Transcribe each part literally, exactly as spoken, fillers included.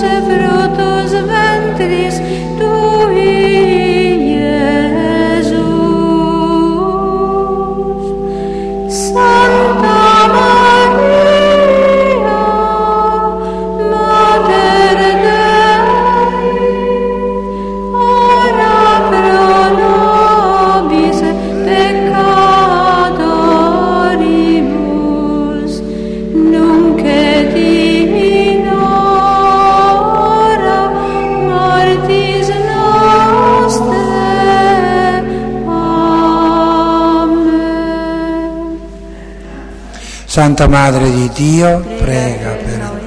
fructus ventris tui, Iesus. Santa Maria, Mater Dei, ora pro nobis peccatoribus, nunc et in hora mortis nostrae. Amen. Santa Madre di Dio, prega per noi.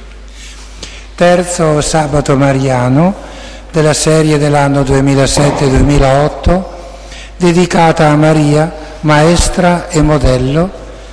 Terzo sabato mariano della serie dell'anno duemilasette duemilaotto, dedicata a Maria, maestra e modello,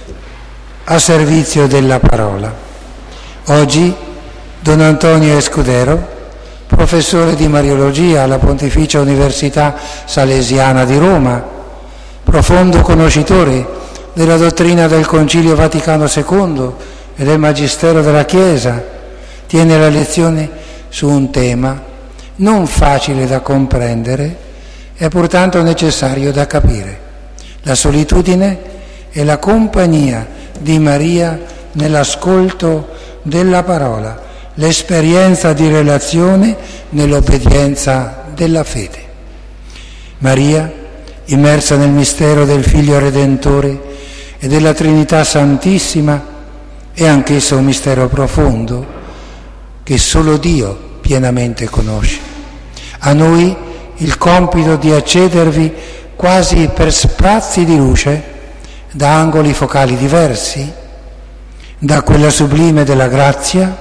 a servizio della parola. Oggi Don Antonio Escudero, professore di Mariologia alla Pontificia Università Salesiana di Roma, profondo conoscitore della dottrina del Concilio Vaticano secondo e del Magistero della Chiesa, tiene la lezione su un tema non facile da comprendere e pur tanto necessario da capire: la solitudine e la compagnia di Maria nell'ascolto della parola, l'esperienza di relazione nell'obbedienza della fede. Maria, immersa nel mistero del Figlio Redentore e della Trinità Santissima, è anch'esso un mistero profondo che solo Dio pienamente conosce. A noi il compito di accedervi quasi per sprazzi di luce da angoli focali diversi, da quella sublime della grazia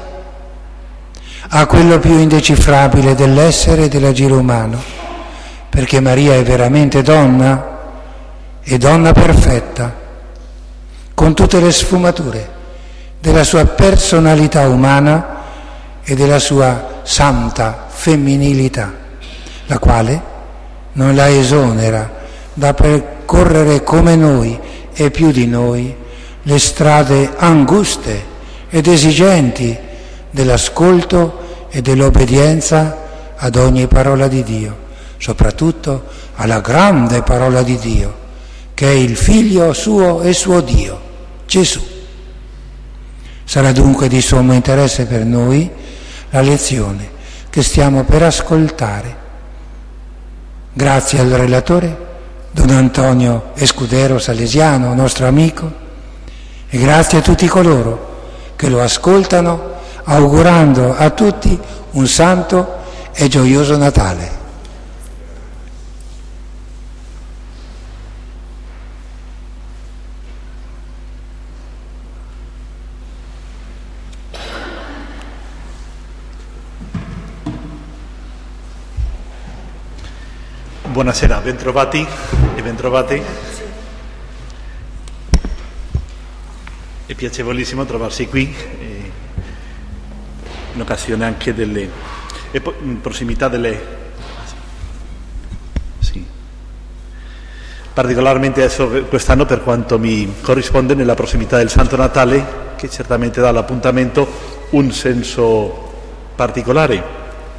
a quello più indecifrabile dell'essere e dell'agire umano, perché Maria è veramente donna e donna perfetta, con tutte le sfumature della sua personalità umana e della sua santa femminilità, la quale non la esonera da percorrere come noi e più di noi le strade anguste ed esigenti dell'ascolto e dell'obbedienza ad ogni parola di Dio, soprattutto alla grande parola di Dio, che è il Figlio suo e suo Dio, Gesù. Sarà dunque di sommo interesse per noi la lezione che stiamo per ascoltare. Grazie al relatore, Don Antonio Escudero Salesiano, nostro amico, e grazie a tutti coloro che lo ascoltano, augurando a tutti un santo e gioioso Natale. Buonasera, bentrovati e bentrovate. È piacevolissimo trovarsi qui, eh, in occasione anche delle, in prossimità delle, sì, particolarmente adesso quest'anno per quanto mi corrisponde nella prossimità del Santo Natale, che certamente dà all'appuntamento un senso particolare.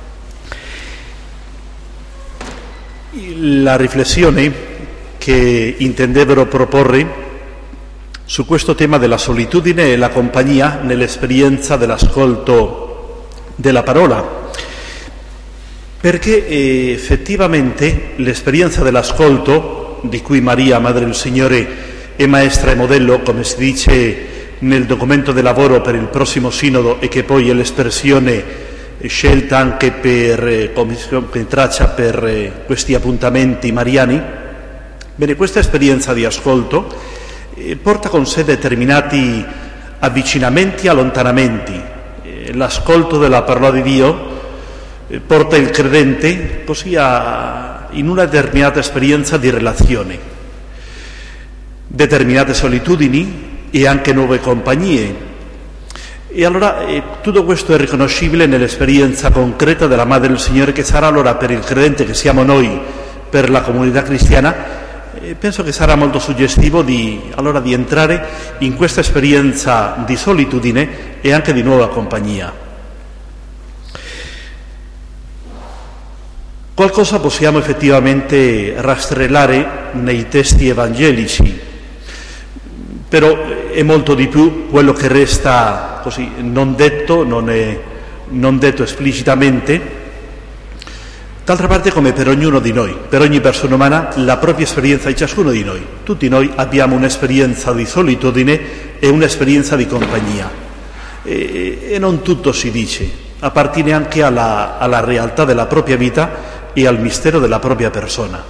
La riflessione che intendevo proporre su questo tema della solitudine e la compagnia nell'esperienza dell'ascolto della parola, perché effettivamente l'esperienza dell'ascolto, di cui Maria, Madre del Signore, è maestra e modello, come si dice nel documento di lavoro per il prossimo sinodo, e che poi è l'espressione scelta anche per, come traccia per questi appuntamenti mariani, bene, questa esperienza di ascolto eh, porta con sé determinati avvicinamenti e allontanamenti. Eh, l'ascolto della parola di Dio eh, porta il credente così a, in una determinata esperienza di relazione, determinate solitudini e anche nuove compagnie. E allora eh, tutto questo è riconoscibile nell'esperienza concreta della Madre del Signore, che sarà allora per il credente che siamo noi, per la comunità cristiana, eh, penso che sarà molto suggestivo di, allora, di entrare in questa esperienza di solitudine e anche di nuova compagnia. Qualcosa possiamo effettivamente rastrellare nei testi evangelici, però è molto di più quello che resta così non detto, non è non detto esplicitamente. D'altra parte, come per ognuno di noi, per ogni persona umana, la propria esperienza di ciascuno di noi. Tutti noi abbiamo un'esperienza di solitudine e un'esperienza di compagnia. E, e non tutto si dice, appartiene anche alla, alla realtà della propria vita e al mistero della propria persona.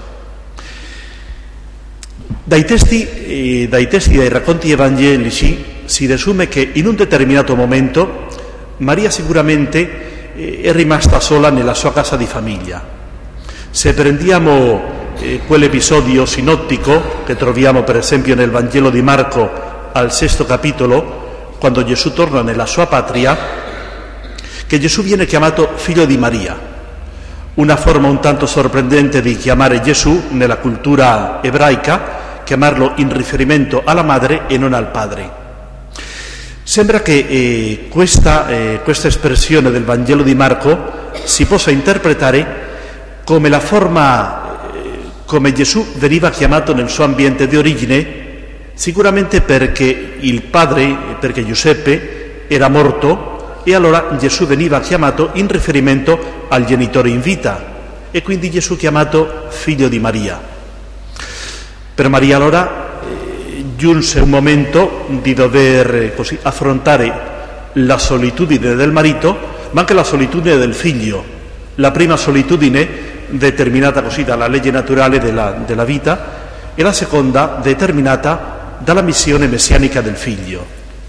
Dai testi, eh, dai testi dei racconti evangelici si desume che in un determinato momento Maria sicuramente è rimasta sola nella sua casa di famiglia. Se prendiamo eh, quell'episodio sinottico che troviamo per esempio nel Vangelo di Marco al sesto capitolo, quando Gesù torna nella sua patria, che Gesù viene chiamato figlio di Maria, una forma un tanto sorprendente di chiamare Gesù nella cultura ebraica, chiamarlo in riferimento alla madre e non al padre. Sembra che eh, questa, eh, questa espressione del Vangelo di Marco si possa interpretare come la forma, eh, come Gesù veniva chiamato nel suo ambiente di origine, sicuramente perché il padre, perché Giuseppe era morto e allora Gesù veniva chiamato in riferimento al genitore in vita e quindi Gesù chiamato figlio di Maria. Per Maria allora giunse un momento di dover così affrontare la solitudine del marito, ma anche la solitudine del figlio. La prima solitudine determinata così dalla legge naturale della, della vita e la seconda determinata dalla missione messianica del figlio.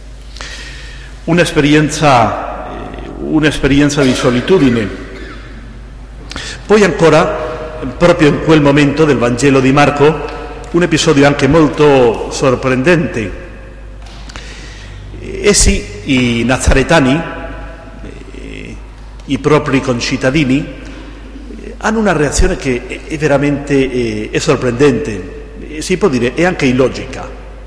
Un'esperienza, un'esperienza di solitudine. Poi ancora, proprio in quel momento del Vangelo di Marco, un episodio anche molto sorprendente. Essi, i nazaretani, i propri concittadini, hanno una reazione che è veramente è sorprendente, si può dire è anche illogica.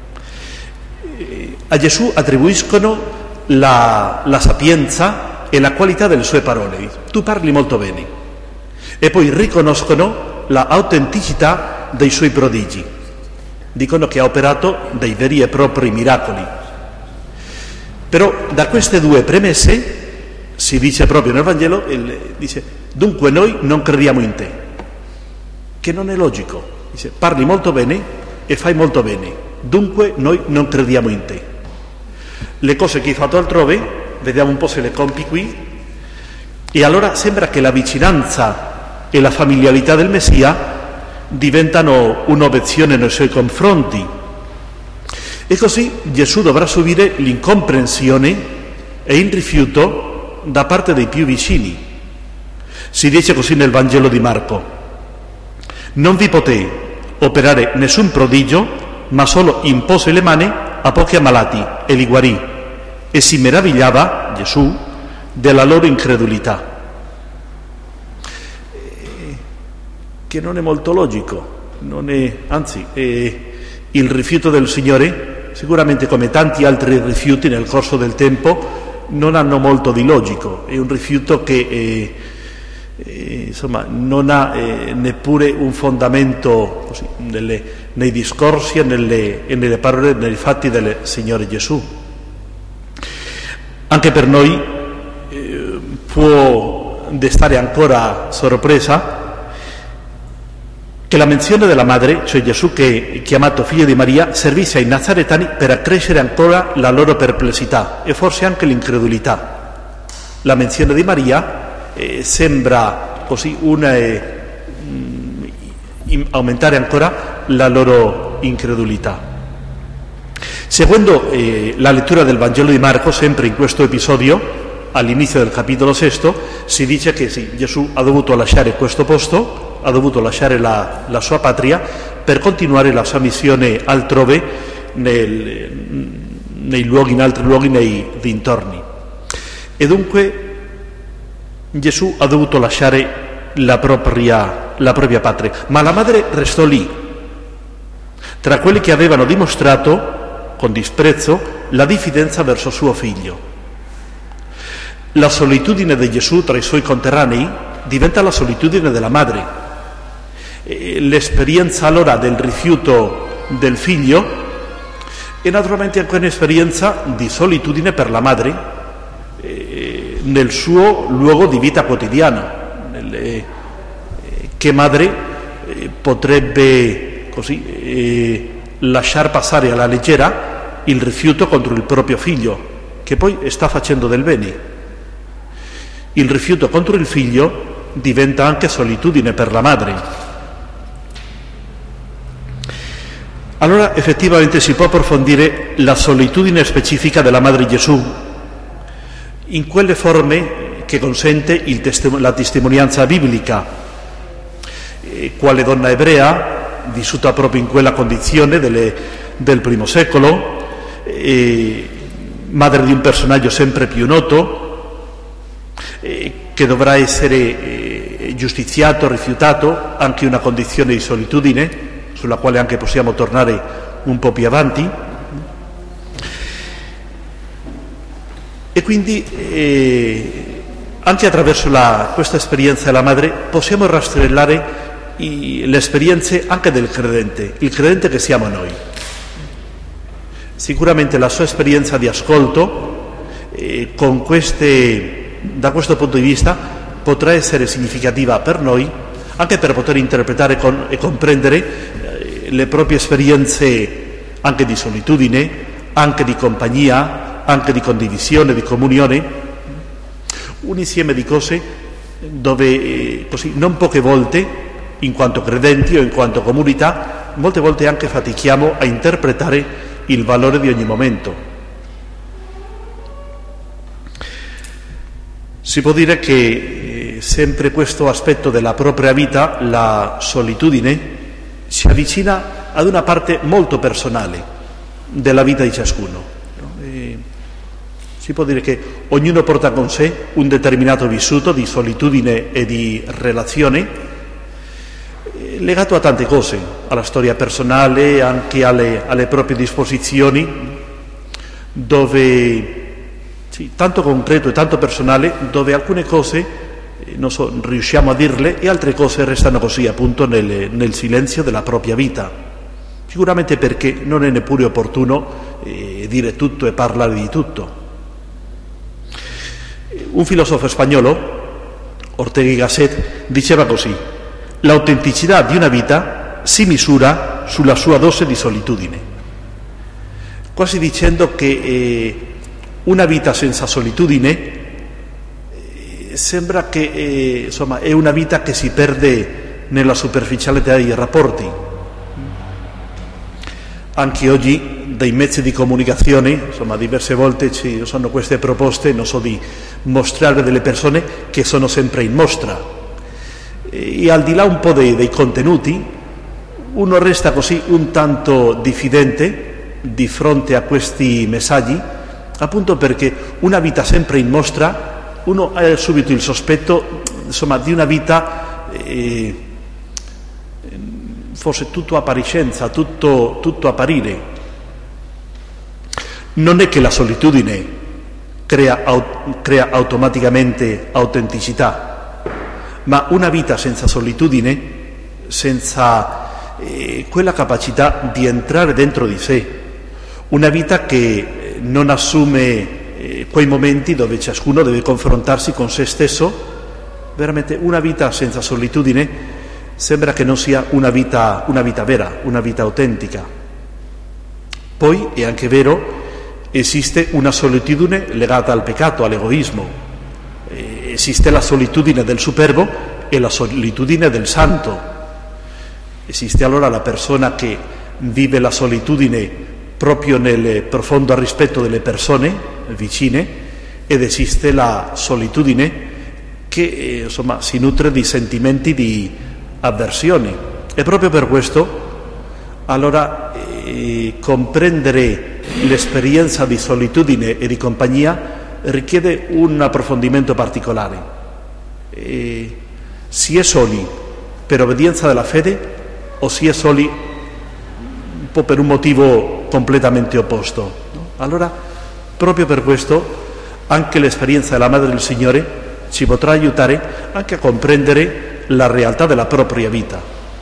A Gesù attribuiscono la, la sapienza e la qualità delle sue parole. Tu parli molto bene. E poi riconoscono la autenticità dei suoi prodigi, dicono che ha operato dei veri e propri miracoli. Però da queste due premesse si dice proprio nel Vangelo, dice dunque noi non crediamo in te, che non è logico. Dice parli molto bene e fai molto bene, dunque noi non crediamo in te. Le cose che hai fatto altrove vediamo un po' se le compi qui, e allora sembra che la vicinanza e la familiarità del Messia diventano un'obiezione nei suoi confronti, e così Gesù dovrà subire l'incomprensione e il rifiuto da parte dei più vicini. Si dice così nel Vangelo di Marco: non vi poté operare nessun prodigio, ma solo impose le mani a pochi ammalati e li guarì, e si meravigliava Gesù della loro incredulità. Che non è molto logico, non è, anzi è il rifiuto del Signore, sicuramente come tanti altri rifiuti nel corso del tempo, non hanno molto di logico. È un rifiuto che eh, eh, insomma non ha eh, neppure un fondamento così, nelle, nei discorsi e nelle, e nelle parole, nei fatti del Signore Gesù. Anche per noi eh, può destare ancora sorpresa che la menzione della madre, cioè Gesù che è chiamato figlio di Maria, servisse ai nazaretani per accrescere ancora la loro perplessità e forse anche l'incredulità. La menzione di Maria eh, sembra così una, eh, in, aumentare ancora la loro incredulità. Seguendo eh, la lettura del Vangelo di Marco, sempre in questo episodio, all'inizio del capitolo sesto, si dice che sì, Gesù ha dovuto lasciare questo posto, ha dovuto lasciare la, la sua patria per continuare la sua missione altrove, nel, nei luoghi, in altri luoghi, nei dintorni. E dunque Gesù ha dovuto lasciare la propria, la propria patria, ma la madre restò lì, tra quelli che avevano dimostrato con disprezzo la diffidenza verso suo figlio. La solitudine di Gesù tra i suoi conterranei diventa la solitudine della madre. E l'esperienza allora del rifiuto del figlio è naturalmente anche un'esperienza di solitudine per la madre eh, nel suo luogo di vita quotidiano. Nelle, eh, che madre eh, potrebbe così eh, lasciar passare alla leggera il rifiuto contro il proprio figlio, che poi sta facendo del bene? Il rifiuto contro il figlio diventa anche solitudine per la madre. Allora effettivamente si può approfondire la solitudine specifica della Madre Gesù in quelle forme che consente il testim- la testimonianza biblica, eh, quale donna ebrea, vissuta proprio in quella condizione delle, del primo secolo, eh, madre di un personaggio sempre più noto, eh, che dovrà essere eh, giustiziato, rifiutato, anche una condizione di solitudine, sulla quale anche possiamo tornare un po' più avanti. E quindi eh, anche attraverso la, questa esperienza della madre possiamo rastrellare i, le esperienze anche del credente, il credente che siamo noi. Sicuramente la sua esperienza di ascolto eh, con queste, da questo punto di vista potrà essere significativa per noi, anche per poter interpretare con, e comprendere le proprie esperienze anche di solitudine, anche di compagnia, anche di condivisione, di comunione, un insieme di cose dove eh, così non poche volte, in quanto credenti o in quanto comunità, molte volte anche fatichiamo a interpretare il valore di ogni momento. Si può dire che eh, sempre questo aspetto della propria vita, la solitudine, si avvicina ad una parte molto personale della vita di ciascuno. E si può dire che ognuno porta con sé un determinato vissuto di solitudine e di relazione legato a tante cose, alla storia personale, anche alle, alle proprie disposizioni, dove sì, tanto concreto e tanto personale, dove alcune cose non so, riusciamo a dirle e altre cose restano così appunto nel, nel silenzio della propria vita, sicuramente perché non è neppure opportuno eh, dire tutto e parlare di tutto. Un filosofo spagnolo, Ortega y Gasset, diceva così: l'autenticità di una vita si misura sulla sua dose di solitudine, quasi dicendo che eh, una vita senza solitudine sembra che eh, insomma, è una vita che si perde nella superficialità dei rapporti. Anche oggi dai mezzi di comunicazione, insomma, diverse volte ci sono queste proposte, non so, di mostrare delle persone che sono sempre in mostra. E al di là un po' dei, dei contenuti, uno resta così un tanto diffidente di fronte a questi messaggi, appunto perché una vita sempre in mostra, uno ha subito il sospetto, insomma, di una vita eh, forse tutto appariscenza, tutto, tutto apparire. Non è che la solitudine crea, crea automaticamente autenticità, ma una vita senza solitudine, senza eh, quella capacità di entrare dentro di sé, una vita che non assume quei momenti dove ciascuno deve confrontarsi con se stesso, veramente una vita senza solitudine sembra che non sia una vita, una vita vera, una vita autentica. Poi è anche vero, esiste una solitudine legata al peccato, all'egoismo, esiste la solitudine del superbo e la solitudine del santo. Esiste allora la persona che vive la solitudine proprio nel profondo rispetto delle persone vicine, ed esiste la solitudine che eh, insomma si nutre di sentimenti di avversione. E proprio per questo allora eh, comprendere l'esperienza di solitudine e di compagnia richiede un approfondimento particolare. Eh, si è soli per obbedienza della fede o si è soli un po' per un motivo completamente opposto, no? Allora proprio per questo anche l'esperienza della Madre del Signore ci potrà aiutare anche a comprendere la realtà della propria vita.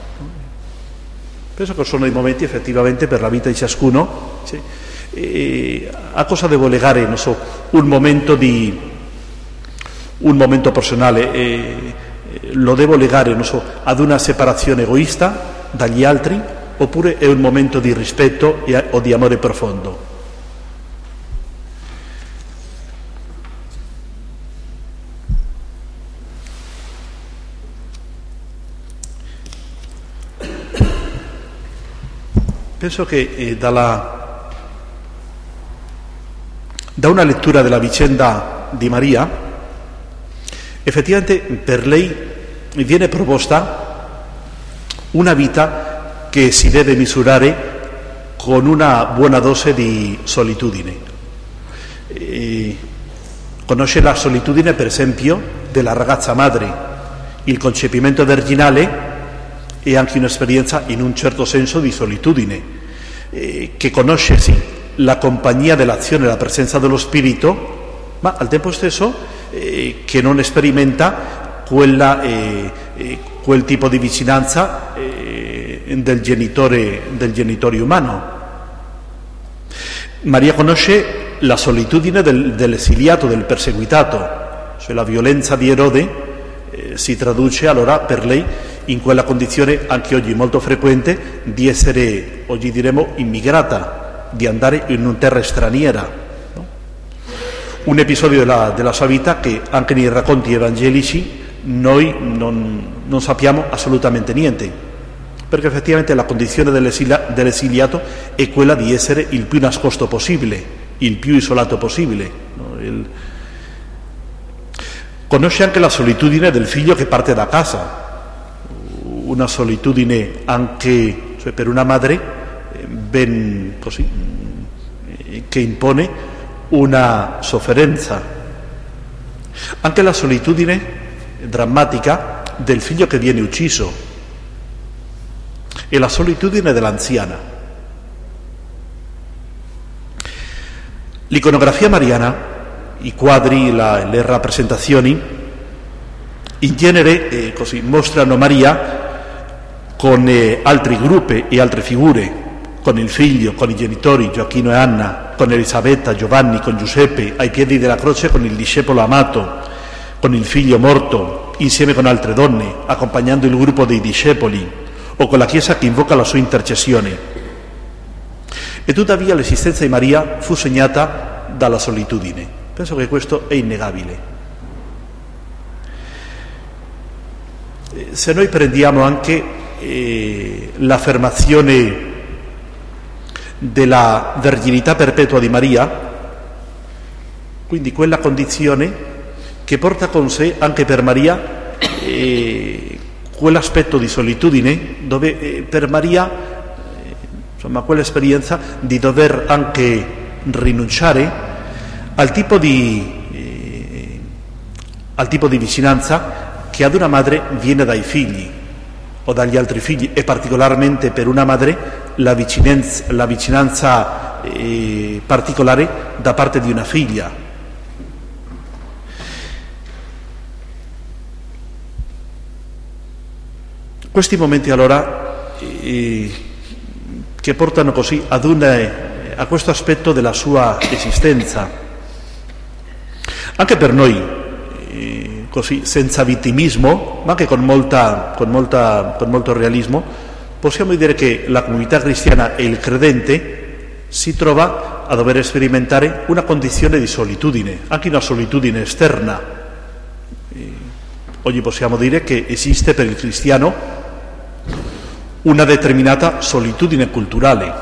Penso che sono dei momenti effettivamente per la vita di ciascuno. Sì. E a cosa devo legare, non so, un momento di un momento personale? E lo devo legare, non so, ad una separazione egoista dagli altri, oppure è un momento di rispetto e, o di amore profondo? Penso che eh, dalla, da una lettura della vicenda di Maria, effettivamente per lei viene proposta una vita che si deve misurare con una buona dose di solitudine. E conosce la solitudine, per esempio, della ragazza madre. Il concepimento virginale è anche un'esperienza in un certo senso di solitudine, eh, che conosce sì la compagnia dell'azione, la presenza dello spirito, ma al tempo stesso eh, che non sperimenta quella, eh, eh, quel tipo di vicinanza eh, del genitore, del genitore umano. Maria conosce la solitudine del, dell'esiliato, del perseguitato, cioè la violenza di Erode eh, si traduce allora per lei in quella condizione anche oggi molto frequente di essere, oggi diremo, immigrata, di andare in una terra straniera, no? Un episodio della, della sua vita che anche nei racconti evangelici noi non, non sappiamo assolutamente niente, perché effettivamente la condizione dell'esilia, dell'esiliato è quella di essere il più nascosto possibile, il più isolato possibile, no? Il... Conosce anche la solitudine del figlio che parte da casa, una solitudine anche, cioè per una madre ben così, che impone una sofferenza. Anche la solitudine drammatica del figlio che viene ucciso e la solitudine dell'anziana. L'iconografia mariana, i quadri, la, le rappresentazioni in genere eh, così mostrano Maria con eh, altri gruppi e altre figure, con il figlio, con i genitori Gioacchino e Anna, con Elisabetta, Giovanni, con Giuseppe, ai piedi della croce con il discepolo amato, con il figlio morto, insieme con altre donne, accompagnando il gruppo dei discepoli, o con la Chiesa che invoca la sua intercessione. E tuttavia l'esistenza di Maria fu segnata dalla solitudine. Penso che questo è innegabile. Se noi prendiamo anche eh, l'affermazione della verginità perpetua di Maria, quindi quella condizione che porta con sé anche per Maria eh, quell'aspetto di solitudine, dove eh, per Maria eh, insomma quell'esperienza di dover anche rinunciare al tipo di eh, al tipo di vicinanza che ad una madre viene dai figli o dagli altri figli, e particolarmente per una madre la vicinanza, la vicinanza eh, particolare da parte di una figlia. Questi momenti allora eh, che portano così ad una, a questo aspetto della sua esistenza. Anche per noi, eh, così senza vittimismo, ma anche con, molta, con, molta, con molto realismo, possiamo dire che la comunità cristiana e il credente si trova a dover sperimentare una condizione di solitudine, anche una solitudine esterna. Eh, oggi possiamo dire che esiste per il cristiano una determinata solitudine culturale,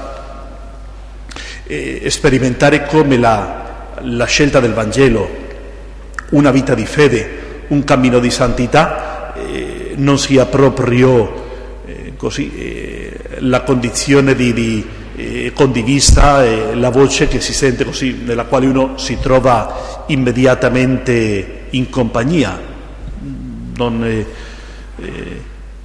eh, sperimentare come la, la scelta del Vangelo, una vita di fede, un cammino di santità eh, non sia proprio eh, così eh, la condizione di, di eh, condivisa, eh, la voce che si sente così, nella quale uno si trova immediatamente in compagnia. Non, eh, eh,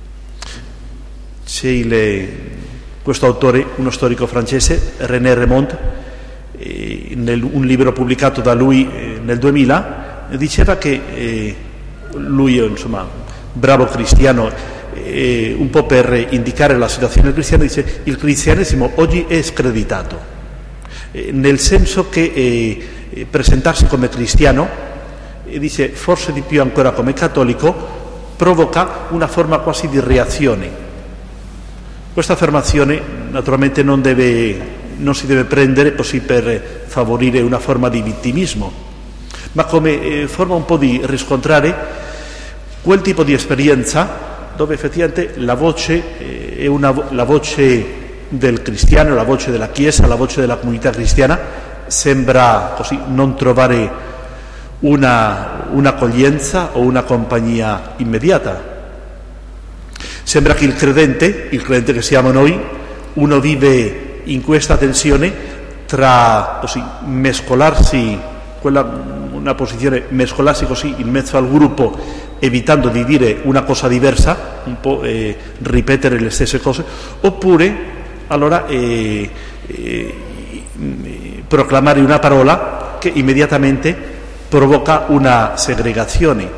c'è il, questo autore, uno storico francese, René Remond, eh, nel, un libro pubblicato da lui eh, nel duemila, diceva che eh, lui è insomma bravo cristiano, eh, un po' per indicare la situazione cristiana, dice il cristianesimo oggi è screditato, eh, nel senso che eh, presentarsi come cristiano, e dice forse di più ancora come cattolico, provoca una forma quasi di reazione. Questa affermazione naturalmente non, deve, non si deve prendere così per favorire una forma di vittimismo, ma come eh, forma un po' di riscontrare quel tipo di esperienza dove effettivamente la voce eh, è una, la voce del cristiano, la voce della Chiesa, la voce della comunità cristiana sembra così non trovare una, un'accoglienza o una compagnia immediata. Sembra che il credente, il credente che siamo noi, uno vive in questa tensione tra così mescolarsi, quella, una posizione mescolarsi così in mezzo al gruppo, evitando di dire una cosa diversa, un po' eh, ripetere le stesse cose, oppure allora eh, eh, proclamare una parola che immediatamente provoca una segregazione.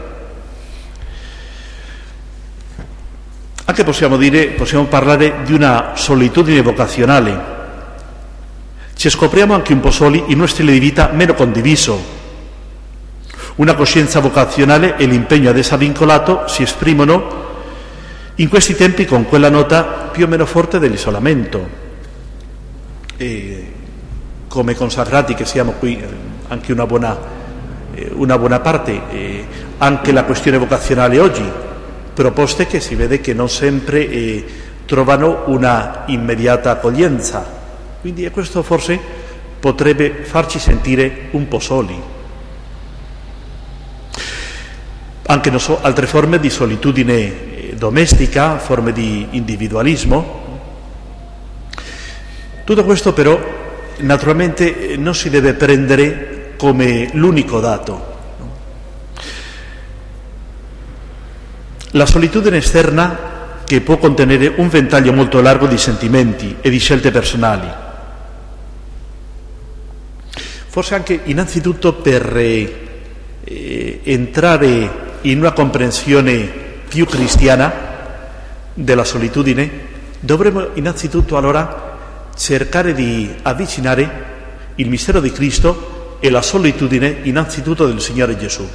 Anche possiamo dire, possiamo parlare di una solitudine vocazionale. Ci scopriamo anche un po' soli in uno stile di vita meno condiviso. Una coscienza vocazionale e l'impegno ad essa vincolato si esprimono in questi tempi con quella nota più o meno forte dell'isolamento. E come consacrati che siamo qui, anche una buona, una buona parte, eh, anche la questione vocazionale oggi, proposte che si vede che non sempre eh, trovano una immediata accoglienza. Quindi questo forse potrebbe farci sentire un po' soli. Anche non so, altre forme di solitudine eh, domestica, forme di individualismo. Tutto questo però naturalmente non si deve prendere come l'unico dato. La solitudine esterna, che può contenere un ventaglio molto largo di sentimenti e di scelte personali, forse anche innanzitutto per eh, eh, entrare in una comprensione più cristiana della solitudine, dovremmo innanzitutto allora cercare di avvicinare il mistero di Cristo e la solitudine innanzitutto del Signore Gesù.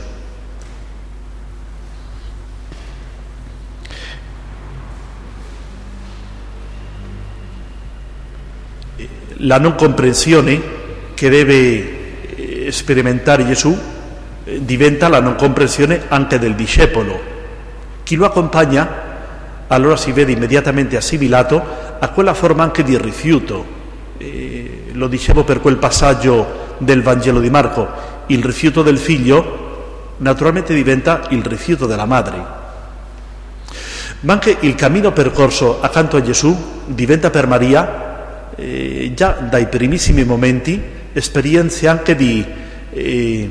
La non comprensione che deve sperimentare Gesù diventa la non comprensione anche del discepolo. Chi lo accompagna allora si vede immediatamente assimilato a quella forma anche di rifiuto. Eh, lo dicevo per quel passaggio del Vangelo di Marco, il rifiuto del figlio naturalmente diventa il rifiuto della madre. Ma anche il cammino percorso accanto a Gesù diventa per Maria Eh, già dai primissimi momenti esperienze anche di, eh,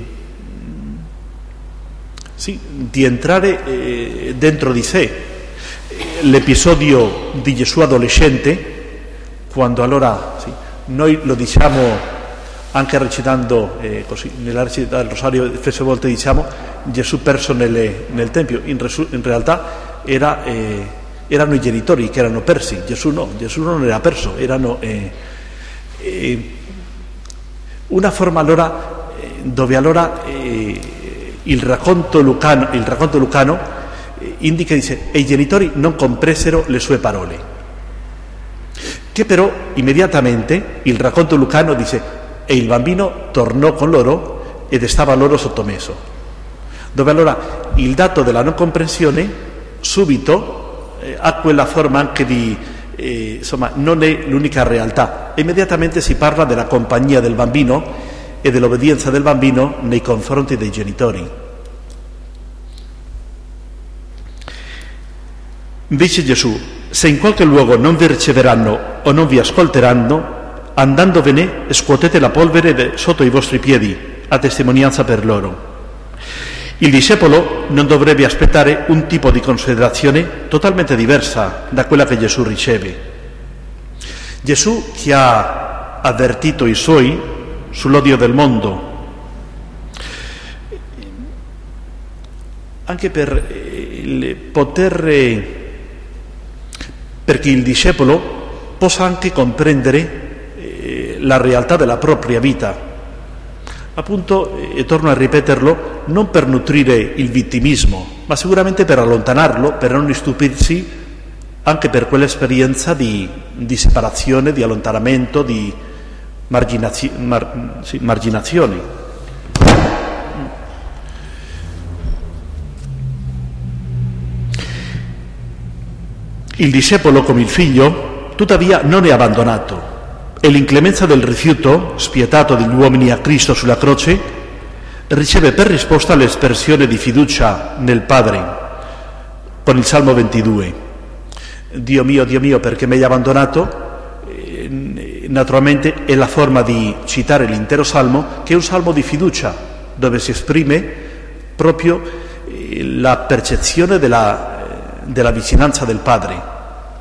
sì, di entrare eh, dentro di sé. L'episodio di Gesù adolescente, quando allora sì, noi lo diciamo anche recitando eh, così, nella recita del Rosario spesso volte diciamo Gesù perso nelle, nel Tempio, in, resu- in realtà era eh, erano i genitori che erano persi, Gesù no, Gesù non era perso, erano eh, eh, una forma allora eh, dove allora eh, il racconto lucano, il racconto lucano eh, indica, dice, e i genitori non compresero le sue parole, che però immediatamente il racconto lucano dice e il bambino tornò con loro ed stava loro sottomesso, dove allora il dato della non comprensione subito Eh, ha quella forma anche di, eh, insomma, non è l'unica realtà. Immediatamente si parla della compagnia del bambino e dell'obbedienza del bambino nei confronti dei genitori. Dice Gesù, se in qualche luogo non vi riceveranno o non vi ascolteranno, andandovene scuotete la polvere de- sotto i vostri piedi, a testimonianza per loro. Il discepolo non dovrebbe aspettare un tipo di considerazione totalmente diversa da quella che Gesù riceve. Gesù, che ha avvertito i suoi sull'odio del mondo, anche per il poter, perché il discepolo possa anche comprendere la realtà della propria vita. Appunto, e torno a ripeterlo, non per nutrire il vittimismo, ma sicuramente per allontanarlo, per non stupirsi anche per quell'esperienza di, di separazione, di allontanamento, di marginazio, mar, sì, marginazioni. Il discepolo, come il figlio, tuttavia non è abbandonato. E l'inclemenza del rifiuto spietato degli uomini a Cristo sulla croce riceve per risposta l'espressione di fiducia nel Padre con il Salmo ventidue. Dio mio, Dio mio, perché mi hai abbandonato? Eh, naturalmente è la forma di citare l'intero Salmo, che è un Salmo di fiducia, dove si esprime proprio eh, la percezione della, della vicinanza del Padre.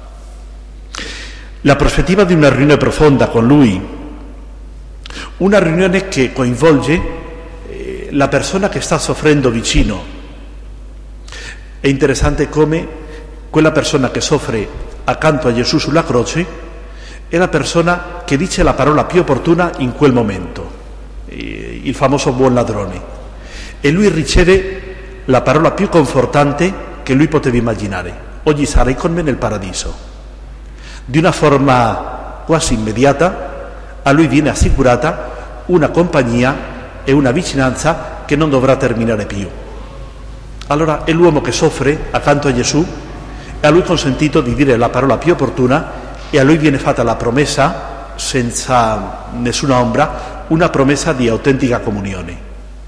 La prospettiva di una riunione profonda con Lui, una riunione che coinvolge eh, la persona che sta soffrendo vicino. È interessante come quella persona che soffre accanto a Gesù sulla croce è la persona che dice la parola più opportuna in quel momento, eh, il famoso buon ladrone. E lui riceve la parola più confortante che lui poteva immaginare: oggi sarai con me nel paradiso. Di una forma quasi immediata a lui viene assicurata una compagnia e una vicinanza che non dovrà terminare più. Allora è l'uomo che soffre accanto a Gesù, e a lui consentito di dire la parola più opportuna, e a lui viene fatta la promessa, senza nessuna ombra, una promessa di autentica comunione.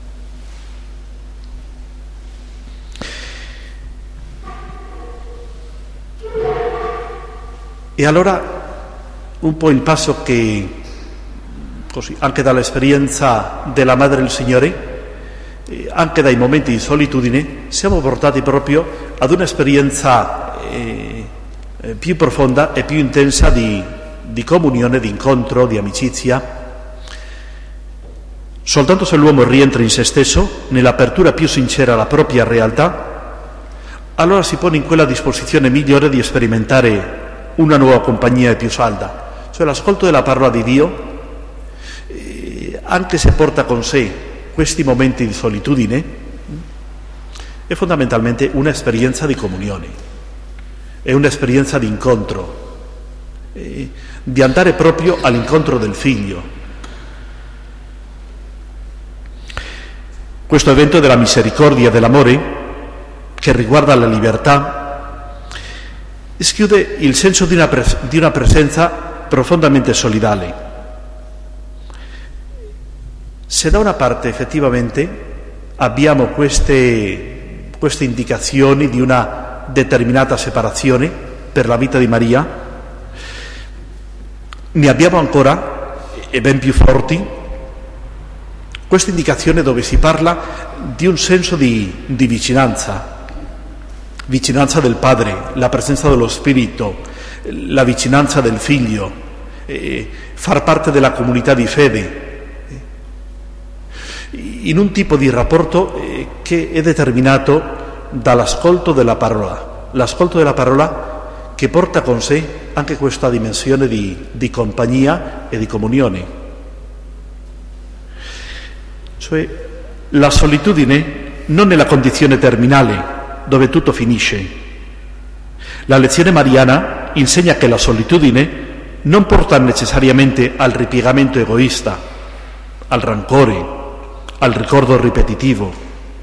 E allora un po' il passo che, così, anche dall'esperienza della Madre del Signore, eh, anche dai momenti di solitudine, siamo portati proprio ad un'esperienza eh, eh, più profonda e più intensa di, di comunione, di incontro, di amicizia. Soltanto se l'uomo rientra in se stesso, nell'apertura più sincera alla propria realtà, allora si pone in quella disposizione migliore di sperimentare una nuova compagnia più salda, cioè l'ascolto della parola di Dio, eh, anche se porta con sé questi momenti di solitudine, è fondamentalmente un'esperienza di comunione, è un'esperienza di incontro, eh, di andare proprio all'incontro del Figlio. Questo evento della misericordia e dell'amore, che riguarda la libertà, schiude il senso di una, pres- di una presenza profondamente solidale. Se da una parte effettivamente abbiamo queste, queste indicazioni di una determinata separazione per la vita di Maria, ne abbiamo ancora, e ben più forti, questa indicazione dove si parla di un senso di, di vicinanza, vicinanza del Padre, la presenza dello Spirito, la vicinanza del Figlio, eh, far parte della comunità di fede, in un tipo di rapporto eh, che è determinato dall'ascolto della parola, l'ascolto della parola che porta con sé anche questa dimensione di, di compagnia e di comunione. Cioè, la solitudine non è la condizione terminale dove tutto finisce. La lezione mariana insegna che la solitudine non porta necessariamente al ripiegamento egoista, al rancore, al ricordo ripetitivo.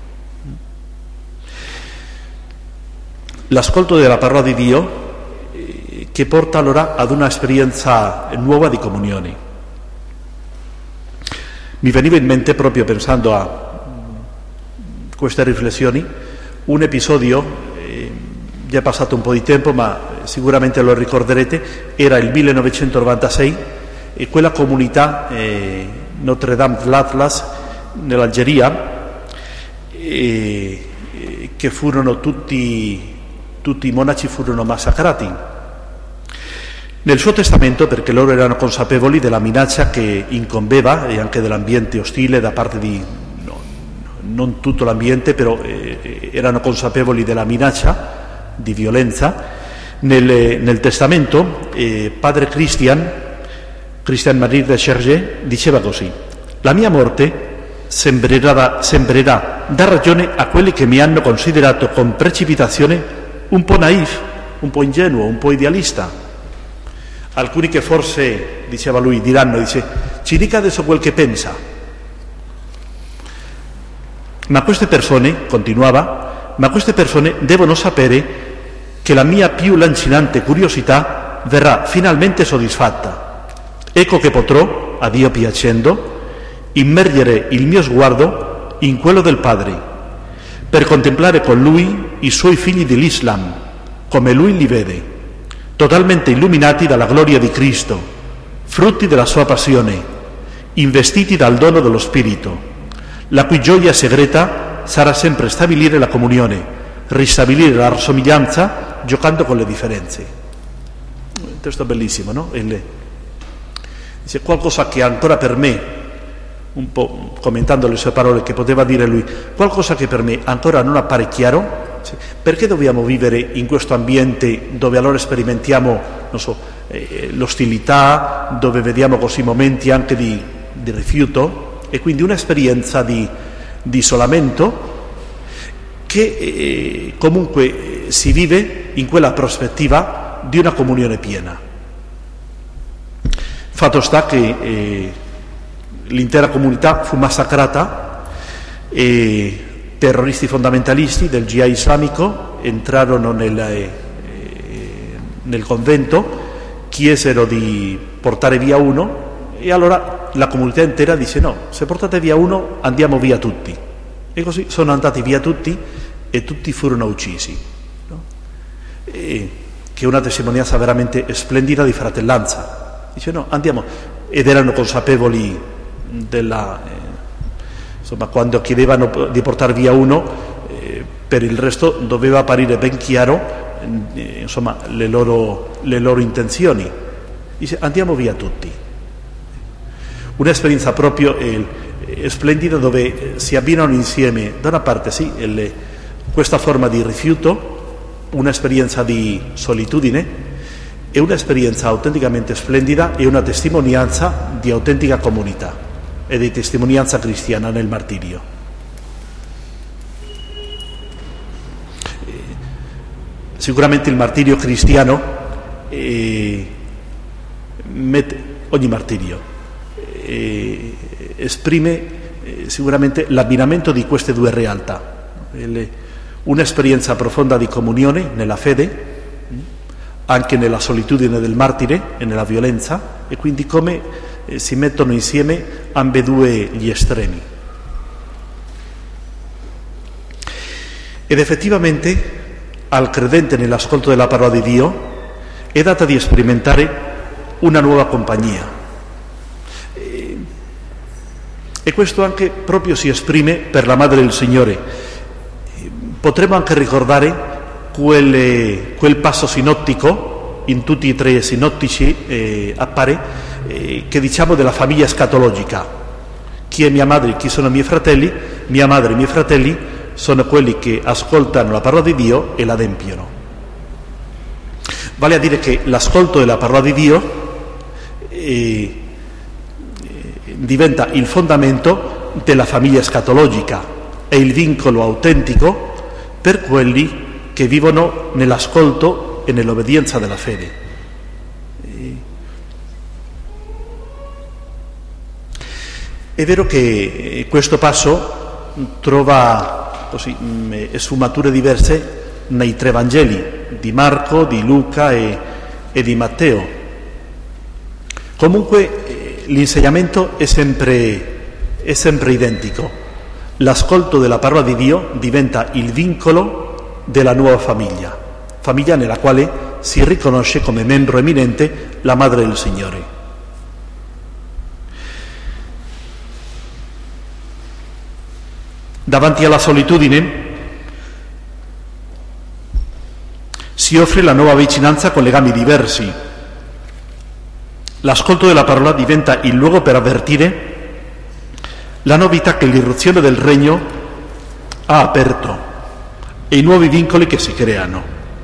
L'ascolto della parola di Dio eh, che porta allora ad una esperienza nuova di comunione. Mi veniva in mente, proprio pensando a queste riflessioni, un episodio, eh, già è passato un po' di tempo ma sicuramente lo ricorderete, era il millenovecentonovantasei e quella comunità eh, Notre Dame de l'Atlas nell'Algeria, eh, eh, che furono tutti, tutti i monaci furono massacrati. Nel suo testamento, perché loro erano consapevoli della minaccia che incombeva e anche dell'ambiente ostile da parte di non tutto l'ambiente, però eh, erano consapevoli della minaccia di violenza. Nel, nel testamento eh, padre Christian, Christian Marie de Chergé, diceva così: la mia morte sembrerà, sembrerà dar ragione a quelli che mi hanno considerato con precipitazione un po' naif, un po' ingenuo, un po' idealista. Alcuni che forse, diceva lui, diranno, dice, ci dica adesso quel che pensa. Ma queste persone, continuava, ma queste persone devono sapere che la mia più lancinante curiosità verrà finalmente soddisfatta. Ecco che potrò, a Dio piacendo, immergere il mio sguardo in quello del Padre, per contemplare con Lui i Suoi figli dell'Islam, come Lui li vede, totalmente illuminati dalla gloria di Cristo, frutti della Sua passione, investiti dal dono dello Spirito, la cui gioia segreta sarà sempre stabilire la comunione, ristabilire la somiglianza, giocando con le differenze. Un testo bellissimo, no? Il, dice qualcosa che ancora per me, un po' commentando le sue parole, che poteva dire lui, qualcosa che per me ancora non appare chiaro, cioè, perché dobbiamo vivere in questo ambiente dove allora sperimentiamo, non so, eh, l'ostilità, dove vediamo così momenti anche di, di rifiuto, e quindi un'esperienza di, di isolamento che eh, comunque eh, si vive in quella prospettiva di una comunione piena. Fatto sta che eh, l'intera comunità fu massacrata e terroristi fondamentalisti del jihad islamico entrarono nel, eh, nel convento, chiesero di portare via uno e allora la comunità intera dice no, se portate via uno andiamo via tutti. E così sono andati via tutti e tutti furono uccisi, no? E, che è una testimonianza veramente splendida di fratellanza. Dice no, andiamo, ed erano consapevoli della, eh, insomma, quando chiedevano di portare via uno, eh, per il resto doveva apparire ben chiaro, eh, insomma, le loro, le loro intenzioni. Dice andiamo via tutti. Un'esperienza proprio eh, splendida dove si abbinano insieme da una parte sì le, questa forma di rifiuto, un'esperienza di solitudine e un'esperienza autenticamente splendida e una testimonianza di autentica comunità e di testimonianza cristiana nel martirio. Sicuramente il martirio cristiano eh, mette, ogni martirio eh, esprime eh, sicuramente l'abbinamento di queste due realtà, le, un'esperienza profonda di comunione nella fede, anche nella solitudine del martire e nella violenza, e quindi come eh, si mettono insieme ambedue gli estremi. Ed effettivamente al credente nell'ascolto della parola di Dio è data di sperimentare una nuova compagnia. E questo anche proprio si esprime per la Madre del Signore. Potremmo anche ricordare quel, quel passo sinottico, in tutti e tre i sinottici eh, appare, eh, che diciamo della famiglia escatologica. Chi è mia madre, chi sono i miei fratelli? Mia madre e i miei fratelli sono quelli che ascoltano la parola di Dio e la adempiono. Vale a dire che l'ascolto della parola di Dio eh, diventa il fondamento della famiglia escatologica, è il vincolo autentico per quelli che vivono nell'ascolto e nell'obbedienza della fede. È vero che questo passo trova così, sfumature diverse nei tre Vangeli, di Marco, di Luca e, e di Matteo. Comunque l'insegnamento è sempre, è sempre identico. L'ascolto della parola di Dio diventa il vincolo della nuova famiglia, famiglia nella quale si riconosce come membro eminente la Madre del Signore. Davanti alla solitudine si offre la nuova vicinanza con legami diversi. L'ascolto della parola diventa il luogo per avvertire la novità che l'irruzione del regno ha aperto e i nuovi vincoli che si creano.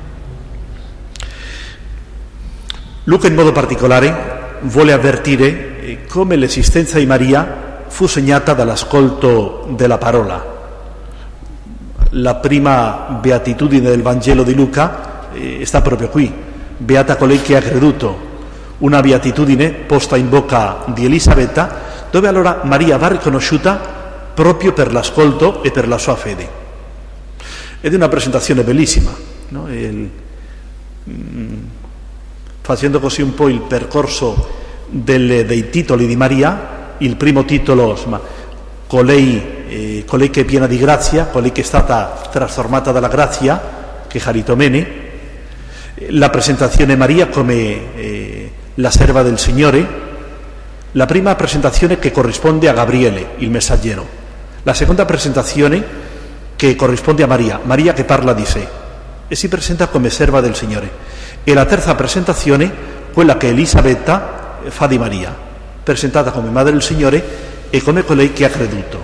Luca in modo particolare vuole avvertire come l'esistenza di Maria fu segnata dall'ascolto della parola. La prima beatitudine del Vangelo di Luca eh, sta proprio qui: beata colei che ha creduto, una beatitudine posta in bocca di Elisabetta, dove allora Maria va riconosciuta proprio per l'ascolto e per la sua fede. Ed è una presentazione bellissima, no? Il, mh, facendo così un po' il percorso delle, dei titoli di Maria. Il primo titolo, insomma, colei, eh, colei che è piena di grazia, colei che è stata trasformata dalla grazia, che Charitomene. La presentazione Maria come eh, la serva del Signore, la prima presentazione che corrisponde a Gabriele, il messaggero, la seconda presentazione che corrisponde a Maria, Maria che parla di sé e si presenta come serva del Signore, e la terza presentazione, quella che Elisabetta fa di Maria, presentata come madre del Signore e come colei che ha creduto.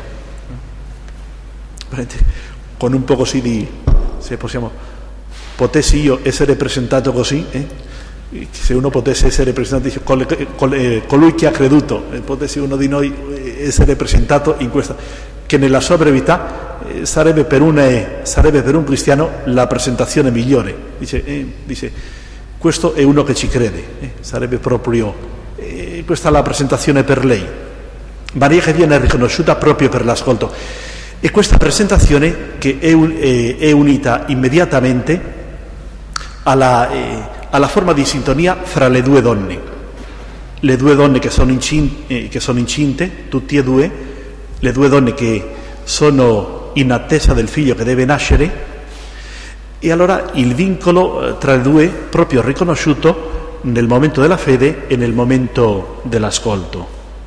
Con un po' così di, se possiamo, potessi io essere presentato così, eh? Se uno potesse essere presentato, dice, col, col, colui che ha creduto, eh, potesse uno di noi essere presentato in questa, che nella sua brevità eh, sarebbe, per un, eh, sarebbe per un cristiano la presentazione migliore. Dice, eh, dice questo è uno che ci crede, eh, sarebbe proprio, eh, questa è la presentazione per lei. Maria che viene riconosciuta proprio per l'ascolto. E questa presentazione che è, un, eh, è unita immediatamente alla... Eh, alla forma di sintonia fra le due donne, le due donne che sono, incinte, eh, che sono incinte, tutti e due, le due donne che sono in attesa del figlio che deve nascere, e allora il vincolo eh, tra le due proprio riconosciuto nel momento della fede e nel momento dell'ascolto.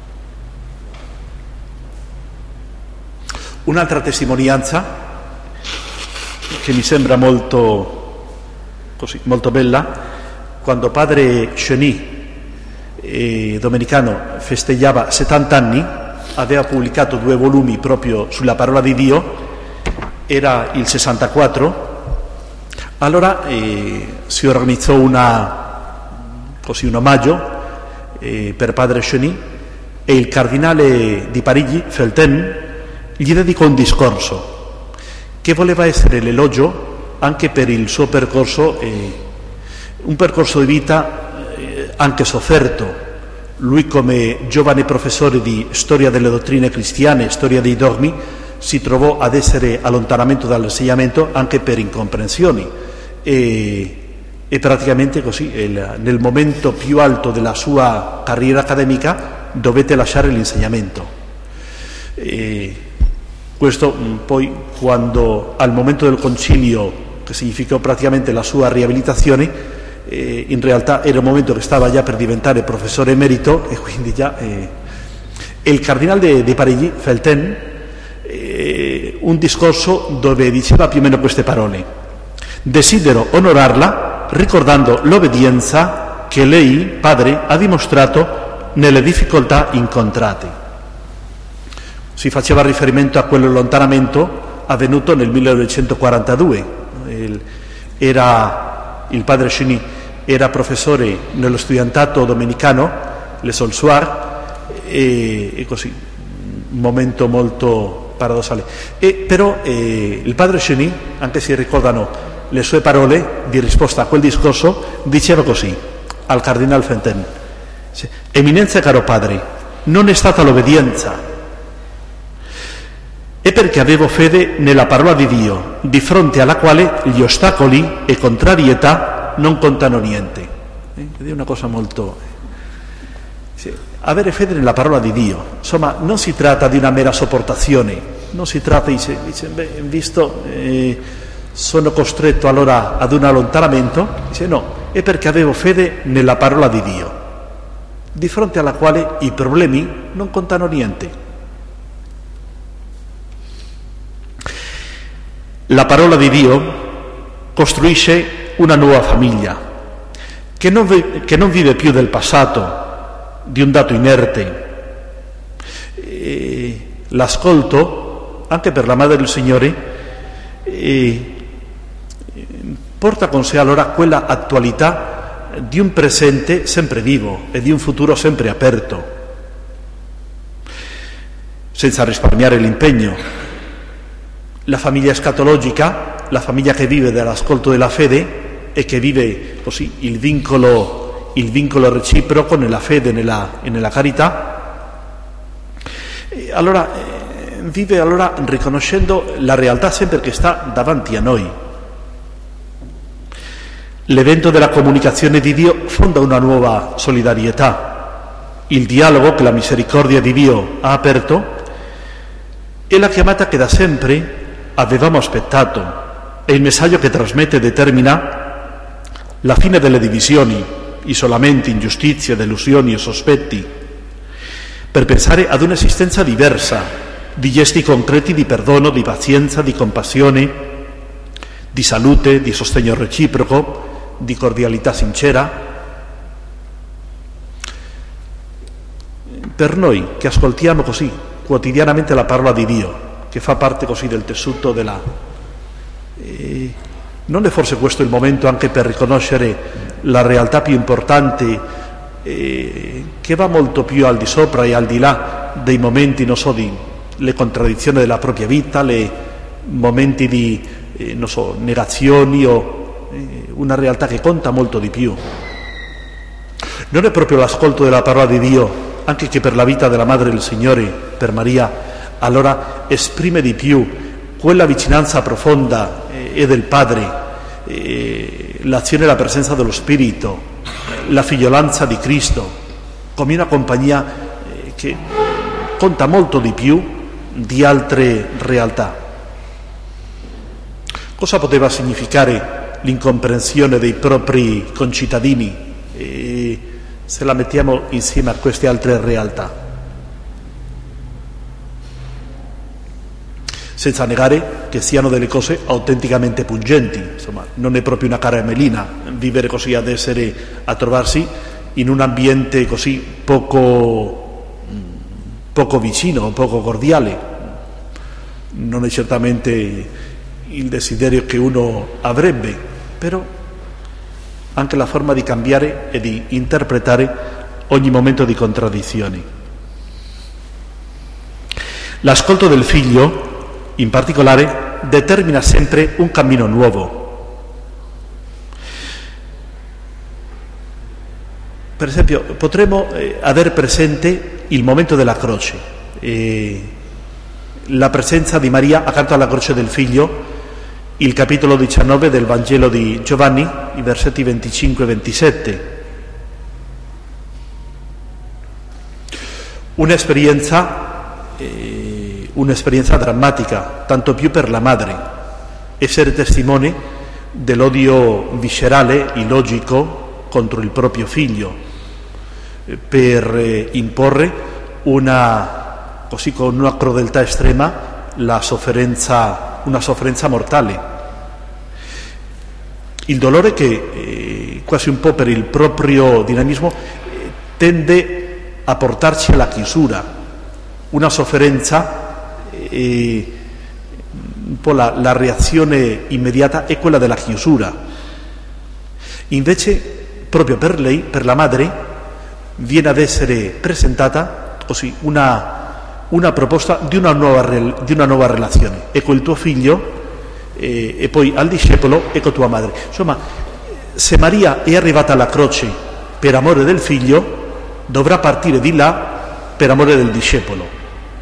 Un'altra testimonianza che mi sembra molto, così, molto bella, quando padre Cheny, eh, domenicano, festeggiava settanta anni, aveva pubblicato due volumi proprio sulla parola di Dio, era il sessantaquattro, allora eh, si organizzò una, così, un omaggio eh, per padre Cheny, e il cardinale di Parigi, Felten, gli dedicò un discorso che voleva essere l'elogio anche per il suo percorso, eh, un percorso di vita eh, anche sofferto. Lui, come giovane professore di storia delle dottrine cristiane, storia dei dogmi, si trovò ad essere allontanamento dall'insegnamento anche per incomprensioni, e, e praticamente così il, nel momento più alto della sua carriera accademica dovette lasciare l'insegnamento. E questo poi, quando al momento del concilio, che significò praticamente la sua riabilitazione, eh, in realtà era un momento che stava già per diventare professore emerito, e quindi già eh, e il cardinale di Parigi, Felten, eh, un discorso dove diceva più o meno queste parole: desidero onorarla ricordando l'obbedienza che lei, padre, ha dimostrato nelle difficoltà incontrate. Si faceva riferimento a quell'allontanamento avvenuto nel millenovecentoquarantadue. Il, era, il padre Cheny era professore nello studentato domenicano, le Solsoir, e, e così, un momento molto paradossale. E però eh, il padre Cheny, anche se ricordano le sue parole di risposta a quel discorso, diceva così al cardinal Felten: Eminenza, caro padre, non è stata l'obbedienza, è perché avevo fede nella parola di Dio, di fronte alla quale gli ostacoli e contrarietà non contano niente. È una cosa molto... Sì. Avere fede nella parola di Dio, insomma, non si tratta di una mera sopportazione, non si tratta di dice, dice beh, visto eh, sono costretto allora ad un allontanamento, dice no, è perché avevo fede nella parola di Dio, di fronte alla quale i problemi non contano niente. La parola di Dio costruisce una nuova famiglia che non, vi, che non vive più del passato, di un dato inerte. E l'ascolto, anche per la Madre del Signore, e porta con sé allora quella attualità di un presente sempre vivo e di un futuro sempre aperto, senza risparmiare l'impegno. La famiglia escatologica, la famiglia che vive dell'ascolto della fede e che vive così il vincolo, il vincolo reciproco nella fede e nella, e nella carità, e allora eh, vive allora riconoscendo la realtà sempre che sta davanti a noi. L'evento della comunicazione di Dio fonda una nuova solidarietà. Il dialogo che la misericordia di Dio ha aperto è la chiamata che da sempre avevamo aspettato, è il messaggio che trasmette e determina la fine delle divisioni, isolamenti, ingiustizie, delusioni e sospetti, per pensare ad un'esistenza diversa, di gesti concreti di perdono, di pazienza, di compassione, di salute, di sostegno reciproco, di cordialità sincera. Per noi che ascoltiamo così quotidianamente la parola di Dio, che fa parte così del tessuto della... Eh, non è forse questo il momento anche per riconoscere la realtà più importante, eh, che va molto più al di sopra e al di là dei momenti, non so, di le contraddizioni della propria vita, le momenti di, eh, non so, negazioni o eh, una realtà che conta molto di più. Non è proprio l'ascolto della parola di Dio, anche che per la vita della Madre del Signore, per Maria, allora esprime di più quella vicinanza profonda eh, e del Padre, eh, l'azione e la presenza dello Spirito, la figliolanza di Cristo, come una compagnia eh, che conta molto di più di altre realtà. Cosa poteva significare l'incomprensione dei propri concittadini eh, se la mettiamo insieme a queste altre realtà? Senza negare che siano delle cose autenticamente pungenti, insomma, non è proprio una caramellina vivere così ad essere, a trovarsi in un ambiente così poco, poco vicino, poco cordiale. Non è certamente il desiderio che uno avrebbe, però anche la forma di cambiare e di interpretare ogni momento di contraddizioni. L'ascolto del figlio, in particolare, determina sempre un cammino nuovo. Per esempio, potremmo eh, aver presente il momento della croce, eh, la presenza di Maria accanto alla croce del figlio, il capitolo diciannove del Vangelo di Giovanni, i versetti venticinque e ventisette. Un'esperienza eh, un'esperienza drammatica, tanto più per la madre, essere testimone dell'odio viscerale, illogico, contro il proprio figlio, per eh, imporre una, così con una crudeltà estrema, la sofferenza, una sofferenza mortale. Il dolore che, eh, quasi un po' per il proprio dinamismo, eh, tende a portarci alla chiusura, una sofferenza. E un po' la, la reazione immediata è quella della chiusura. Invece, proprio per lei, per la madre, viene ad essere presentata così una, una proposta di una, nuova, di una nuova relazione. Ecco il tuo figlio e, e poi al discepolo, ecco tua madre. Insomma, se Maria è arrivata alla croce per amore del figlio, dovrà partire di là per amore del discepolo.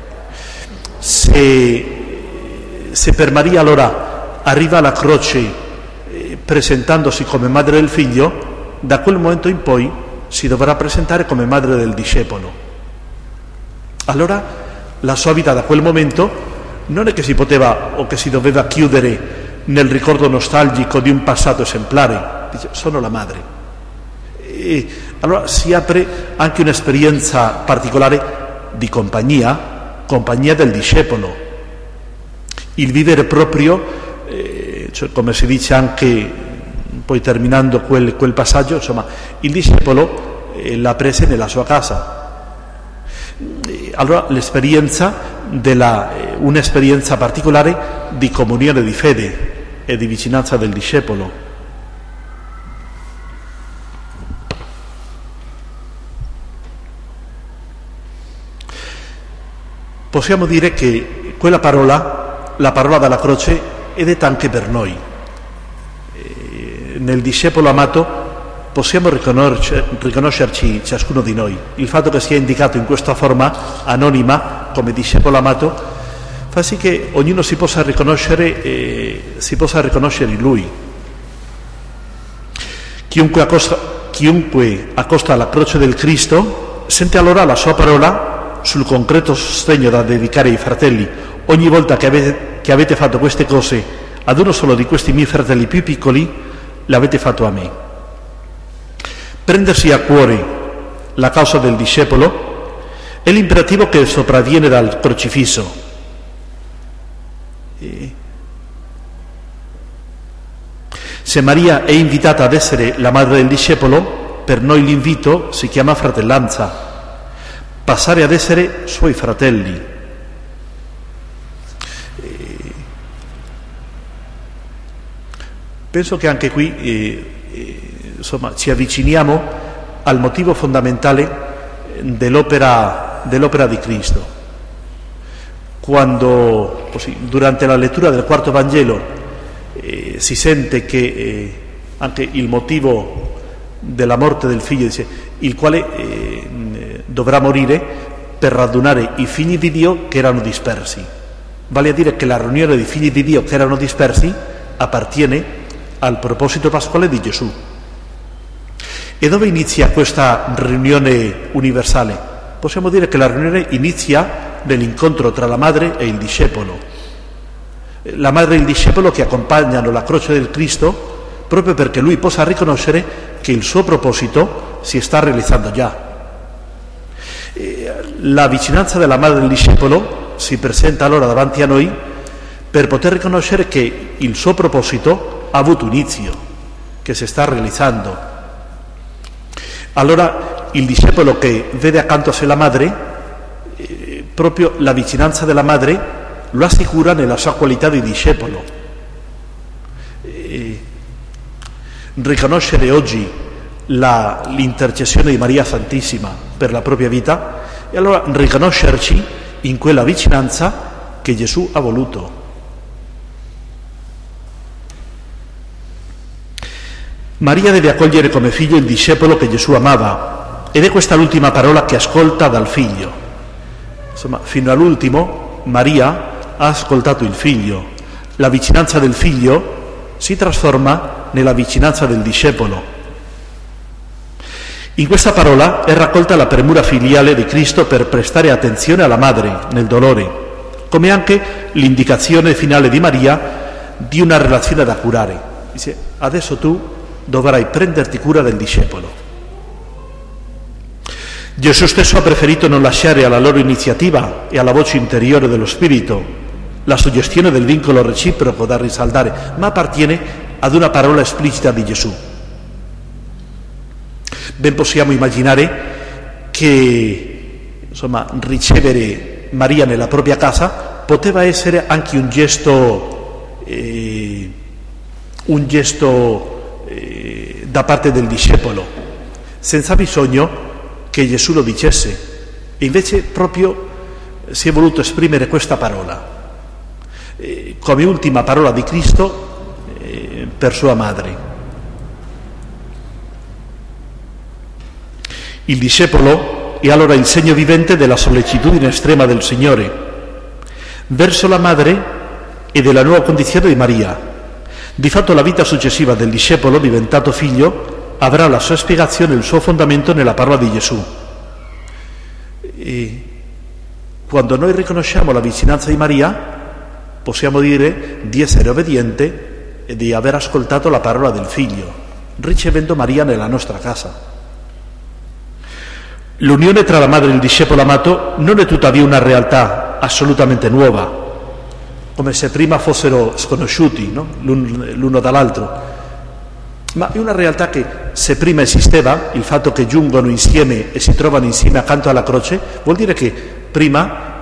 Se, se per Maria allora arriva alla croce eh, presentandosi come madre del figlio, da quel momento in poi si dovrà presentare come madre del discepolo. Allora la sua vita da quel momento non è che si poteva o che si doveva chiudere nel ricordo nostalgico di un passato esemplare, dice sono la madre. E allora si apre anche un'esperienza particolare di compagnia, compagnia del discepolo, il vivere proprio, eh, cioè come si dice anche poi terminando quel, quel passaggio, insomma il discepolo eh, l'ha presa nella sua casa. E allora l'esperienza della eh, un'esperienza particolare di comunione di fede e di vicinanza del discepolo. Possiamo dire che quella parola, la parola della croce, è detta anche per noi. Eh, nel discepolo amato possiamo riconoscer- riconoscerci ciascuno di noi. Il fatto che sia indicato in questa forma anonima come discepolo amato fa sì che ognuno si possa riconoscere eh, si possa riconoscere in lui. Chiunque accosta, chiunque accosta alla croce del Cristo sente allora la sua parola sul concreto sostegno da dedicare ai fratelli. Ogni volta che avete, che avete fatto queste cose ad uno solo di questi miei fratelli più piccoli, l'avete fatto a me. Prendersi a cuore la causa del discepolo è l'imperativo che sopravviene dal crocifisso. E se Maria è invitata ad essere la madre del discepolo, per noi l'invito si chiama fratellanza, passare ad essere suoi fratelli. E penso che anche qui eh, eh, insomma, ci avviciniamo al motivo fondamentale dell'opera, dell'opera di Cristo. Quando così, durante la lettura del quarto Vangelo eh, si sente che eh, anche il motivo della morte del figlio, dice, il quale eh, dovrà morire per radunare i figli di Dio che erano dispersi. Vale a dire che la riunione dei figli di Dio che erano dispersi appartiene al proposito pasquale di Gesù. E dove inizia questa riunione universale? Possiamo dire che la riunione inizia nell'incontro tra la madre e il discepolo. La madre e il discepolo che accompagnano la croce del Cristo proprio perché lui possa riconoscere che il suo proposito si sta realizzando già. La vicinanza della madre del discepolo si presenta allora davanti a noi per poter riconoscere che il suo proposito ha avuto inizio, che si sta realizzando. Allora il discepolo che vede accanto a sé la madre, eh, proprio la vicinanza della madre lo assicura nella sua qualità di discepolo. Eh, riconoscere oggi la, l'intercessione di Maria Santissima per la propria vita e allora riconoscerci in quella vicinanza che Gesù ha voluto. Maria deve accogliere come figlio il discepolo che Gesù amava ed è questa l'ultima parola che ascolta dal figlio. Insomma, fino all'ultimo Maria ha ascoltato il figlio. La vicinanza del figlio si trasforma nella vicinanza del discepolo. In questa parola è raccolta la premura filiale di Cristo per prestare attenzione alla madre nel dolore, come anche l'indicazione finale di Maria di una relazione da curare. Dice, adesso tu dovrai prenderti cura del discepolo. Gesù stesso ha preferito non lasciare alla loro iniziativa e alla voce interiore dello Spirito la suggestione del vincolo reciproco da risaldare, ma appartiene ad una parola esplicita di Gesù. Ben possiamo immaginare che, insomma, ricevere Maria nella propria casa poteva essere anche un gesto eh, un gesto da parte del discepolo, senza bisogno che Gesù lo dicesse, e invece proprio si è voluto esprimere questa parola eh, come ultima parola di Cristo eh, per sua madre. Il discepolo è allora il segno vivente della sollecitudine estrema del Signore verso la madre e della nuova condizione di Maria. Di fatto la vita successiva del discepolo diventato figlio avrà la sua spiegazione, il suo fondamento nella parola di Gesù. E quando noi riconosciamo la vicinanza di Maria, possiamo dire di essere obbediente e di aver ascoltato la parola del figlio, ricevendo Maria nella nostra casa. L'unione tra la madre e il discepolo amato non è tuttavia una realtà assolutamente nuova, come se prima fossero sconosciuti, no? l'uno dall'altro, ma è una realtà che se prima esisteva, il fatto che giungono insieme e si trovano insieme accanto alla croce, vuol dire che prima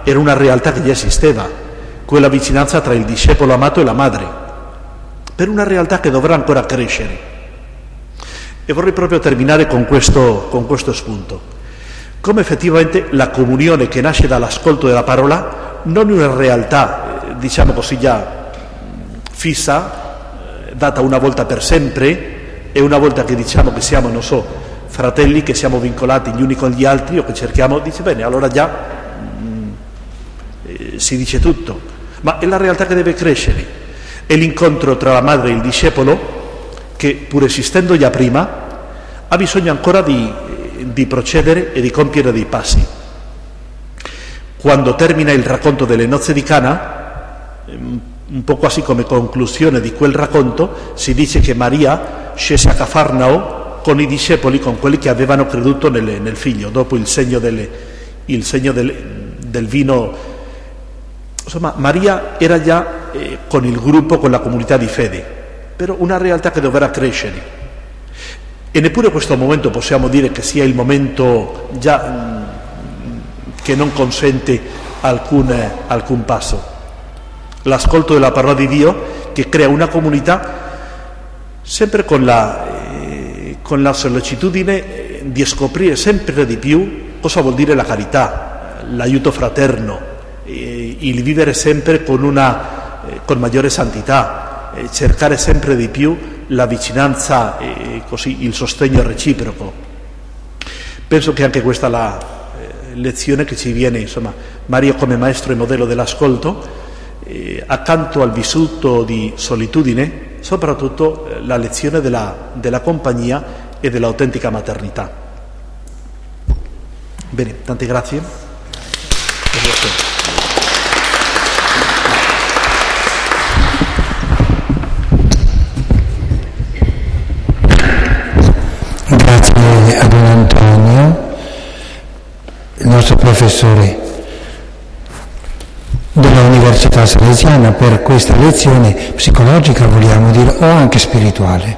era una realtà che già esisteva, quella vicinanza tra il discepolo amato e la madre, per una realtà che dovrà ancora crescere. E vorrei proprio terminare con questo, con questo spunto. Come effettivamente la comunione che nasce dall'ascolto della parola non è una realtà, eh, diciamo così, già fissa, eh, data una volta per sempre, e una volta che diciamo che siamo, non so, fratelli, che siamo vincolati gli uni con gli altri, o che cerchiamo, dice bene, allora già mh, eh, si dice tutto. Ma è la realtà che deve crescere, è l'incontro tra la madre e il discepolo che, pur esistendo già prima, ha bisogno ancora di, di procedere e di compiere dei passi. Quando termina il racconto delle nozze di Cana, un po' quasi come conclusione di quel racconto, si dice che Maria scese a Cafarnao con i discepoli, con quelli che avevano creduto nel, nel figlio, dopo il segno, delle, il segno del, del vino. Insomma, Maria era già eh, con il gruppo, con la comunità di fede, però una realtà che dovrà crescere. E neppure questo momento possiamo dire che sia il momento già mh, che non consente alcun, eh, alcun passo. L'ascolto della parola di Dio che crea una comunità sempre con la, eh, con la sollecitudine di scoprire sempre di più cosa vuol dire la carità, l'aiuto fraterno, il vivere sempre con, una, eh, con maggiore santità, eh, cercare sempre di più la vicinanza e eh, così il sostegno reciproco. Penso che anche questa è la eh, lezione che ci viene, insomma, Maria come maestro e modello dell'ascolto, eh, accanto al vissuto di solitudine, soprattutto eh, la lezione della, della compagnia e dell'autentica maternità. Bene, tante grazie. Grazie a Don Antonio, il nostro professore dell'Università Salesiana, per questa lezione psicologica, vogliamo dire, o anche spirituale.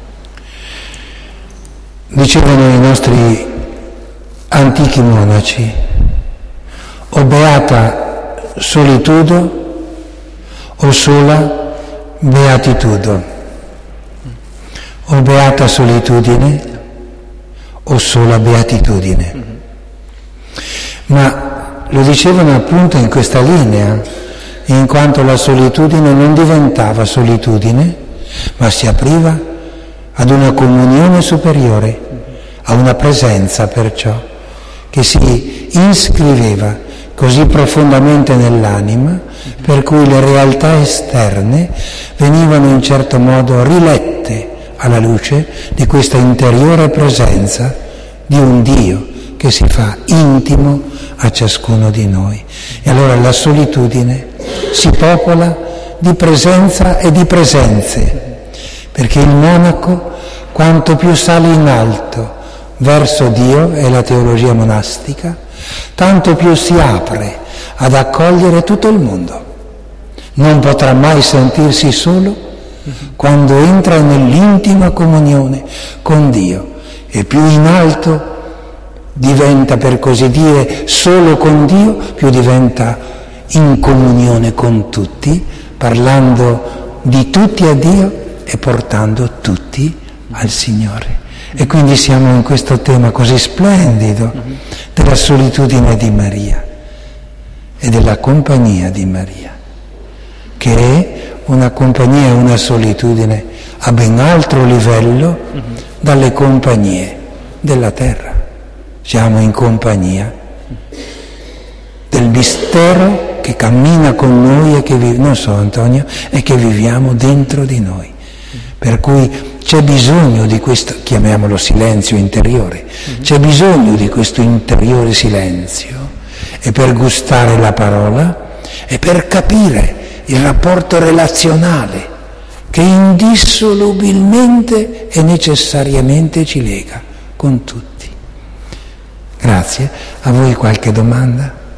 Dicevano i nostri antichi monaci: o beata solitudo o sola beatitudo, o beata solitudine o sola beatitudine. Mm-hmm. Ma lo dicevano appunto in questa linea, in quanto la solitudine non diventava solitudine, ma si apriva ad una comunione superiore, a una presenza perciò che si iscriveva così profondamente nell'anima, per cui le realtà esterne venivano in certo modo rilette alla luce di questa interiore presenza di un Dio che si fa intimo a ciascuno di noi. E allora la solitudine si popola di presenza e di presenze, perché il monaco, quanto più sale in alto verso Dio e la teologia monastica, tanto più si apre ad accogliere tutto il mondo. Non potrà mai sentirsi solo quando entra nell'intima comunione con Dio, e più in alto diventa, per così dire, solo con Dio, più diventa in comunione con tutti, parlando di tutti a Dio e portando tutti al Signore. E quindi siamo in questo tema così splendido della solitudine di Maria e della compagnia di Maria, che è una compagnia e una solitudine a ben altro livello dalle compagnie della terra. Siamo in compagnia del mistero che cammina con noi e che vive, non so Antonio, e che viviamo dentro di noi. Per cui c'è bisogno di questo, chiamiamolo silenzio interiore, c'è bisogno di questo interiore silenzio, e per gustare la parola e per capire il rapporto relazionale che indissolubilmente e necessariamente ci lega con tutti. Grazie. A voi qualche domanda?